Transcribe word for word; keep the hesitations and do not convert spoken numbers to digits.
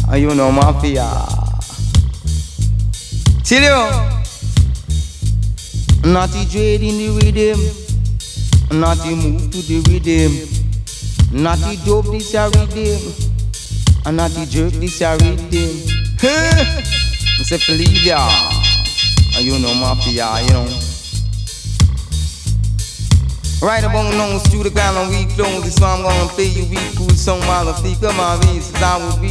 And you know mafia. Tell you, Natty dread in the rhythm, Natty move to the rhythm, Natty dope this a rhythm, and Natty jerk this a rhythm. I say believe ya, and you know mafia, you know. Right about now, studio ground on week clothes. This why I'm gonna play you week cool song while I speak of my reasons. I will be